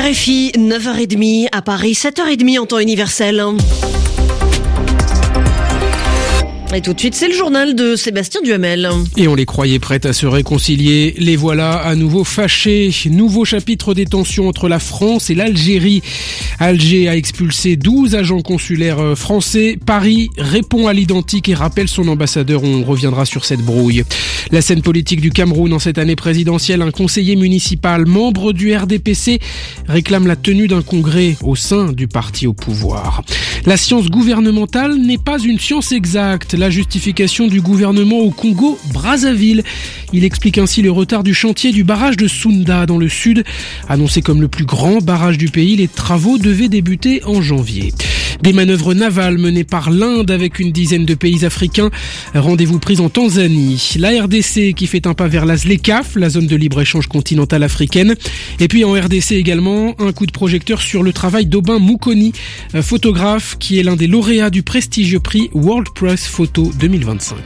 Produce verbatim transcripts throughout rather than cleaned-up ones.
R F I, neuf heures trente, à Paris, sept heures trente en temps universel. Et tout de suite, c'est le journal de Sébastien Duhamel. Et on les croyait prêtes à se réconcilier. Les voilà à nouveau fâchés. Nouveau chapitre des tensions entre la France et l'Algérie. Alger a expulsé douze agents consulaires français. Paris répond à l'identique et rappelle son ambassadeur. On reviendra sur cette brouille. La scène politique du Cameroun en cette année présidentielle. Un conseiller municipal, membre du R D P C, réclame la tenue d'un congrès au sein du parti au pouvoir. La science gouvernementale n'est pas une science exacte. La justification du gouvernement au Congo-Brazzaville. Il explique ainsi le retard du chantier du barrage de Sounda dans le sud. Annoncé comme le plus grand barrage du pays, les travaux devaient débuter en janvier. Des manœuvres navales menées par l'Inde avec une dizaine de pays africains. Rendez-vous pris en Tanzanie. La R D C qui fait un pas vers la ZLECAf, la zone de libre-échange continentale africaine. Et puis en R D C également, un coup de projecteur sur le travail d'Aubin Moukoni, photographe qui est l'un des lauréats du prestigieux prix World Press Photo deux mille vingt-cinq.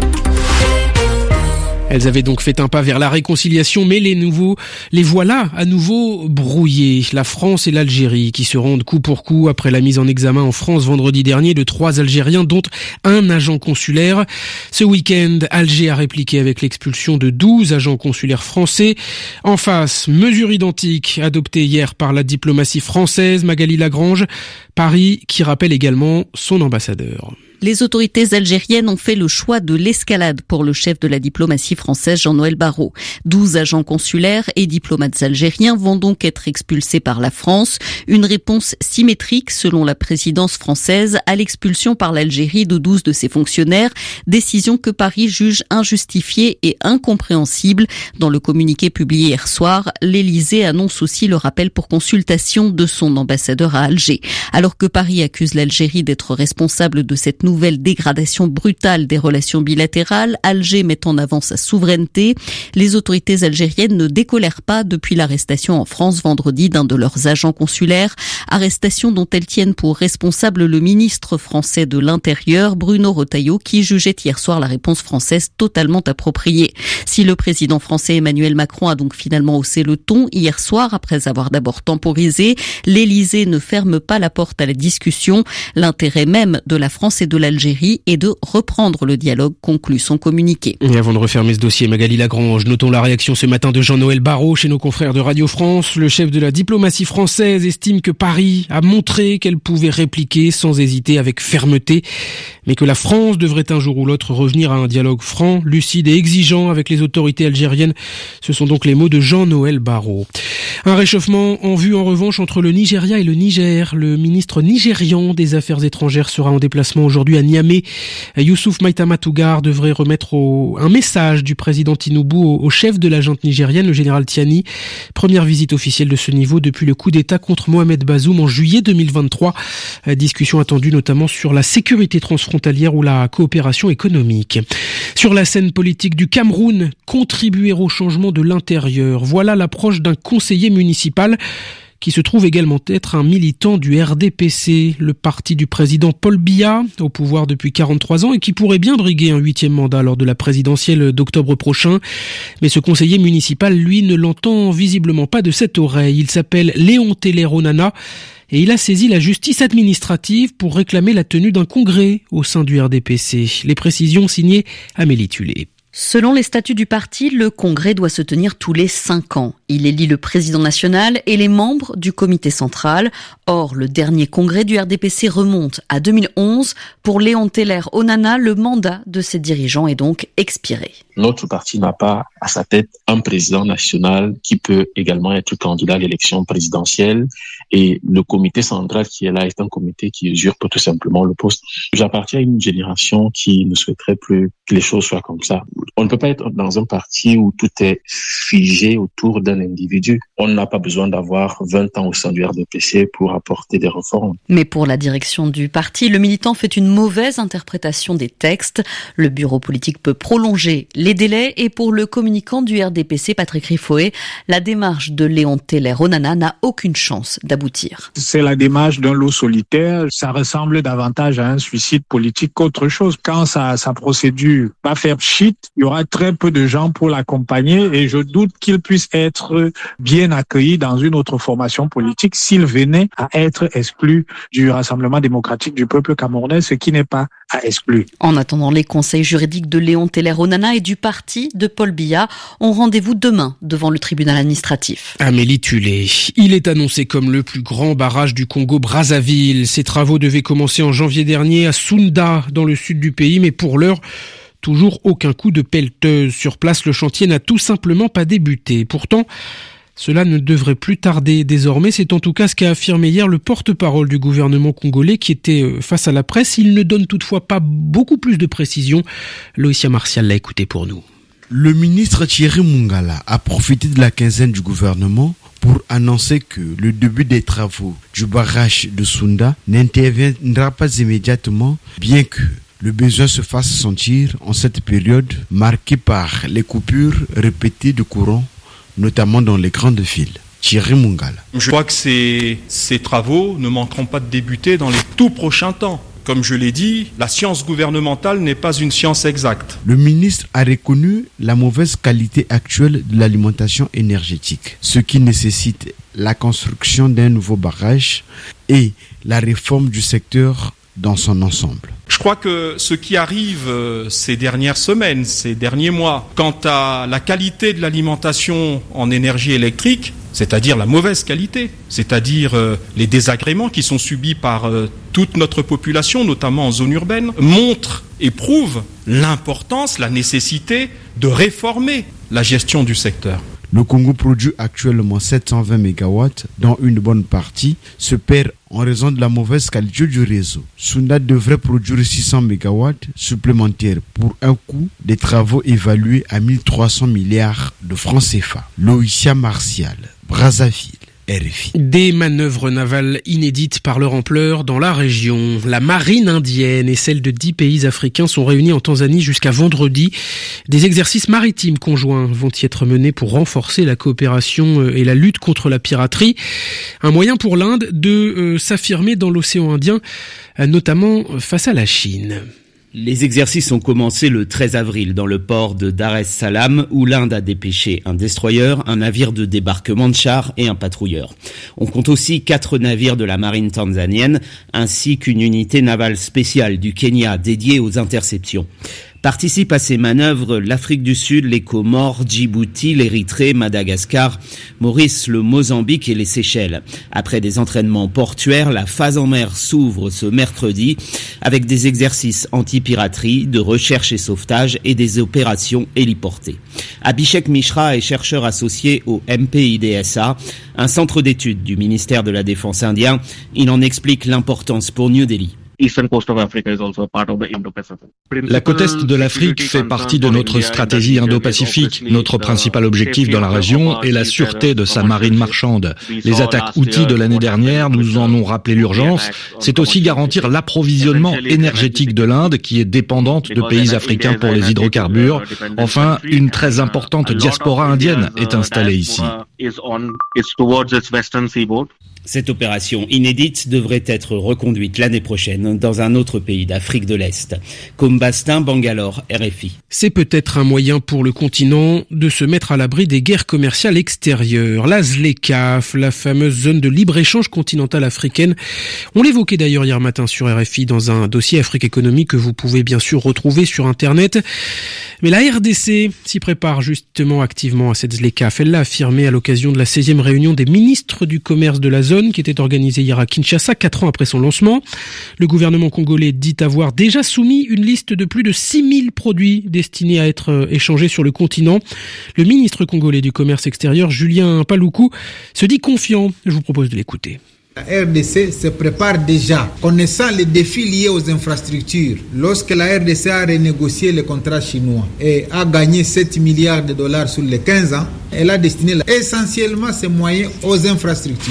Elles avaient donc fait un pas vers la réconciliation, mais les nouveaux, les voilà à nouveau brouillés. La France et l'Algérie qui se rendent coup pour coup après la mise en examen en France vendredi dernier de trois Algériens, dont un agent consulaire. Ce week-end, Alger a répliqué avec l'expulsion de douze agents consulaires français. En face, mesure identique adoptée hier par la diplomatie française, Magali Lagrange. Paris qui rappelle également son ambassadeur. Les autorités algériennes ont fait le choix de l'escalade pour le chef de la diplomatie française, Jean-Noël Barrot. douze agents consulaires et diplomates algériens vont donc être expulsés par la France. Une réponse symétrique, selon la présidence française, à l'expulsion par l'Algérie de douze de ses fonctionnaires. Décision que Paris juge injustifiée et incompréhensible. Dans le communiqué publié hier soir, l'Élysée annonce aussi le rappel pour consultation de son ambassadeur à Alger. Alors que Paris accuse l'Algérie d'être responsable de cette nouvelle dégradation brutale des relations bilatérales, Alger met en avant sa souveraineté. Les autorités algériennes ne décolèrent pas depuis l'arrestation en France vendredi d'un de leurs agents consulaires. Arrestation dont elles tiennent pour responsable le ministre français de l'Intérieur, Bruno Retailleau, qui jugeait hier soir la réponse française totalement appropriée. Si le président français Emmanuel Macron a donc finalement haussé le ton hier soir, après avoir d'abord temporisé, l'Élysée ne ferme pas la porte à la discussion. L'intérêt même de la France et de l'Algérie est de reprendre le dialogue, conclut son communiqué. Et avant de refermer ce dossier, Magali Lagrange, notons la réaction ce matin de Jean-Noël Barrot chez nos confrères de Radio France. Le chef de la diplomatie française estime que Paris a montré qu'elle pouvait répliquer sans hésiter avec fermeté, mais que la France devrait un jour ou l'autre revenir à un dialogue franc, lucide et exigeant avec les autorités algériennes. Ce sont donc les mots de Jean-Noël Barrot. Un réchauffement en vue en revanche entre le Nigeria et le Niger. Le ministre nigérian des Affaires étrangères sera en déplacement aujourd'hui à Niamey. Youssouf Maïtama Tougar devrait remettre au, un message du président Tinubu au, au chef de la junte nigérienne, le général Tiani. Première visite officielle de ce niveau depuis le coup d'État contre Mohamed Bazoum en juillet deux mille vingt-trois. Discussion attendue notamment sur la sécurité transfrontalière ou la coopération économique. Sur la scène politique du Cameroun, contribuer au changement de l'intérieur. Voilà l'approche d'un conseiller municipal qui se trouve également être un militant du R D P C, le parti du président Paul Biya, au pouvoir depuis quarante-trois ans et qui pourrait bien briguer un huitième mandat lors de la présidentielle d'octobre prochain. Mais ce conseiller municipal, lui, ne l'entend visiblement pas de cette oreille. Il s'appelle Léon Teller Onana et il a saisi la justice administrative pour réclamer la tenue d'un congrès au sein du R D P C. Les précisions signées Amélie Tulé. Selon les statuts du parti, le congrès doit se tenir tous les cinq ans. Il élit le président national et les membres du comité central. Or, le dernier congrès du R D P C remonte à deux mille onze. Pour Léon Teller Onana, le mandat de ses dirigeants est donc expiré. Notre parti n'a pas à sa tête un président national qui peut également être candidat à l'élection présidentielle. Et le comité central qui est là est un comité qui usurpe tout simplement le poste. J'appartiens à une génération qui ne souhaiterait plus que les choses soient comme ça. On ne peut pas être dans un parti où tout est figé autour d'un individu. On n'a pas besoin d'avoir vingt ans au sein du R D P C pour apporter des réformes. Mais pour la direction du parti, le militant fait une mauvaise interprétation des textes. Le bureau politique peut prolonger les délais et pour le communiqué communicant du R D P C, Patrick Riffoé, la démarche de Léon Teller-Onana n'a aucune chance d'aboutir. C'est la démarche d'un loup solitaire. Ça ressemble davantage à un suicide politique qu'autre chose. Quand sa, sa procédure va faire pchit, il y aura très peu de gens pour l'accompagner et je doute qu'il puisse être bien accueilli dans une autre formation politique s'il venait à être exclu du Rassemblement démocratique du peuple camerounais, ce qui n'est pas à exclure. En attendant, les conseils juridiques de Léon Teller-Onana et du parti de Paul Biya ont rendez-vous demain devant le tribunal administratif. Amélie Tulé, il est annoncé comme le plus grand barrage du Congo-Brazzaville. Ces travaux devaient commencer en janvier dernier à Sounda, dans le sud du pays, mais pour l'heure, toujours aucun coup de pelleteuse. Sur place, le chantier n'a tout simplement pas débuté. Pourtant, cela ne devrait plus tarder désormais. C'est en tout cas ce qu'a affirmé hier le porte-parole du gouvernement congolais qui était face à la presse. Il ne donne toutefois pas beaucoup plus de précisions. Loïcia Martial l'a écouté pour nous. Le ministre Thierry Mungala a profité de la quinzaine du gouvernement pour annoncer que le début des travaux du barrage de Sounda n'interviendra pas immédiatement, bien que le besoin se fasse sentir en cette période marquée par les coupures répétées de courant, notamment dans les grandes villes. Thierry Mungala. Je crois que ces, ces travaux ne manqueront pas de débuter dans les tout prochains temps. Comme je l'ai dit, la science gouvernementale n'est pas une science exacte. Le ministre a reconnu la mauvaise qualité actuelle de l'alimentation énergétique, ce qui nécessite la construction d'un nouveau barrage et la réforme du secteur dans son ensemble. Je crois que ce qui arrive ces dernières semaines, ces derniers mois, quant à la qualité de l'alimentation en énergie électrique, c'est-à-dire la mauvaise qualité, c'est-à-dire euh, les désagréments qui sont subis par euh, toute notre population, notamment en zone urbaine, montrent et prouvent l'importance, la nécessité de réformer la gestion du secteur. Le Congo produit actuellement sept cent vingt mégawatts, dont une bonne partie se perd en raison de la mauvaise qualité du réseau. Sounda devrait produire six cents mégawatts supplémentaires pour un coût des travaux évalué à mille trois cents milliards de francs C F A. Loïcia Martial, Brazzaville. R F I. Des manœuvres navales inédites par leur ampleur dans la région. La marine indienne et celle de dix pays africains sont réunies en Tanzanie jusqu'à vendredi. Des exercices maritimes conjoints vont y être menés pour renforcer la coopération et la lutte contre la piraterie. Un moyen pour l'Inde de euh, s'affirmer dans l'océan Indien, notamment face à la Chine. Les exercices ont commencé le treize avril dans le port de Dar es Salaam où l'Inde a dépêché un destroyer, un navire de débarquement de chars et un patrouilleur. On compte aussi quatre navires de la marine tanzanienne ainsi qu'une unité navale spéciale du Kenya dédiée aux interceptions. Participent à ces manœuvres l'Afrique du Sud, les Comores, Djibouti, l'Érythrée, Madagascar, Maurice, le Mozambique et les Seychelles. Après des entraînements portuaires, la phase en mer s'ouvre ce mercredi avec des exercices anti-piraterie, de recherche et sauvetage et des opérations héliportées. Abhishek Mishra est chercheur associé au M P I D S A, un centre d'études du ministère de la Défense indien. Il en explique l'importance pour New Delhi. La côte est de l'Afrique fait partie de notre stratégie Indo-Pacifique. Notre principal objectif dans la région est la sûreté de sa marine marchande. Les attaques Houthis de l'année dernière nous en ont rappelé l'urgence. C'est aussi garantir l'approvisionnement énergétique de l'Inde qui est dépendante de pays africains pour les hydrocarbures. Enfin, une très importante diaspora indienne est installée ici. Cette opération inédite devrait être reconduite l'année prochaine dans un autre pays d'Afrique de l'Est. Combastin, Bangalore, R F I. C'est peut-être un moyen pour le continent de se mettre à l'abri des guerres commerciales extérieures. La ZLECAf, la fameuse zone de libre-échange continentale africaine. On l'évoquait d'ailleurs hier matin sur R F I dans un dossier Afrique Économie que vous pouvez bien sûr retrouver sur Internet. Mais la R D C s'y prépare justement activement à cette ZLECAf. Elle l'a affirmé à l'occasion de la seizième réunion des ministres du commerce de la zone qui était organisée hier à Kinshasa, quatre ans après son lancement. Le gouvernement congolais dit avoir déjà soumis une liste de plus de six mille produits destinés à être échangés sur le continent. Le ministre congolais du commerce extérieur, Julien Paluku, se dit confiant. Je vous propose de l'écouter. La R D C se prépare déjà, connaissant les défis liés aux infrastructures. Lorsque la R D C a renégocié le contrat chinois et a gagné sept milliards de dollars sur les quinze ans, elle a destiné essentiellement ses moyens aux infrastructures.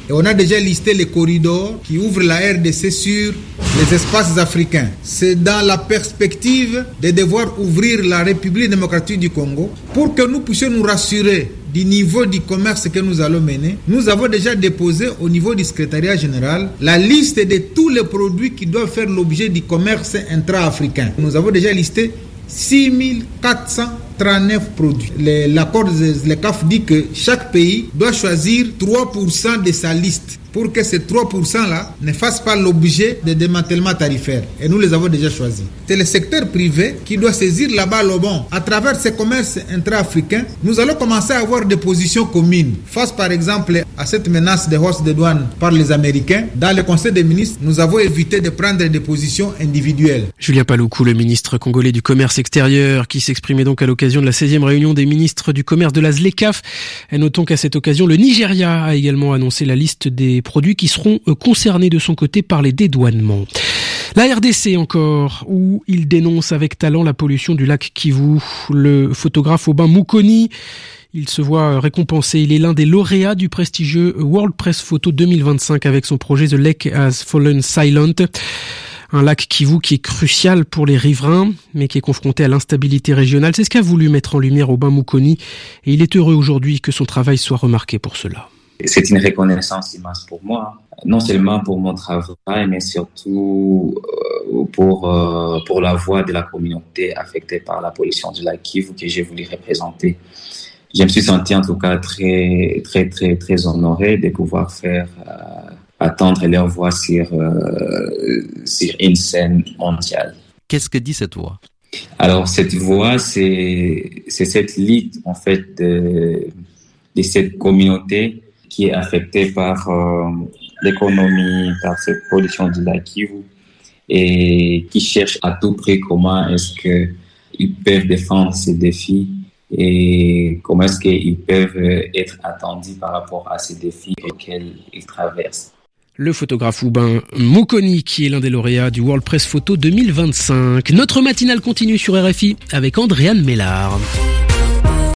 Et on a déjà listé les corridors qui ouvrent la R D C sur les espaces africains. C'est dans la perspective de devoir ouvrir la République démocratique du Congo pour que nous puissions nous rassurer du niveau du commerce que nous allons mener. Nous avons déjà déposé au niveau du secrétariat général la liste de tous les produits qui doivent faire l'objet du commerce intra-africain. Nous avons déjà listé six mille quatre cent trente-neuf produits. Les, l'accord de le C A F dit que chaque pays doit choisir trois pour cent de sa liste pour que ces trois pour cent là ne fassent pas l'objet de démantèlement tarifaire. Et nous les avons déjà choisis. C'est le secteur privé qui doit saisir la balle au bon. À travers ces commerces intra-africains, nous allons commencer à avoir des positions communes. Face par exemple à cette menace de hausse des douanes par les Américains, dans le Conseil des ministres, nous avons évité de prendre des positions individuelles. Julien Paluku, le ministre congolais du commerce extérieur, qui s'exprimait donc à l'occasion de la seizième réunion des ministres du commerce de la Z L E C A F. Et notons qu'à cette occasion, le Nigeria a également annoncé la liste des produits qui seront concernés de son côté par les dédouanements. La R D C encore, où il dénonce avec talent la pollution du lac Kivu. Le photographe Aubin Moukoni, il se voit récompensé. Il est l'un des lauréats du prestigieux World Press Photo deux mille vingt-cinq avec son projet The Lake Has Fallen Silent. Un lac Kivu qui est crucial pour les riverains, mais qui est confronté à l'instabilité régionale. C'est ce qu'a voulu mettre en lumière Aubin Moukoni. Et il est heureux aujourd'hui que son travail soit remarqué pour cela. C'est une reconnaissance immense pour moi, non seulement pour mon travail, mais surtout pour, euh, pour la voix de la communauté affectée par la pollution du lac Kivu que j'ai voulu représenter. Je me suis senti en tout cas très, très, très, très honoré de pouvoir faire euh, attendre leur voix sur, euh, sur une scène mondiale. Qu'est-ce que dit cette voix? Alors, cette voix, c'est, c'est cette lutte, en fait, de, de cette communauté qui est affectée par euh, l'économie, par cette pollution du lac Kivu, et qui cherche à tout prix comment est-ce qu'ils peuvent défendre ces défis et comment est-ce qu'ils peuvent être attendus par rapport à ces défis auxquels ils traversent. Le photographe Aubin Moukoni, qui est l'un des lauréats du World Press Photo deux mille vingt-cinq. Notre matinale continue sur R F I avec Andréane Mellard.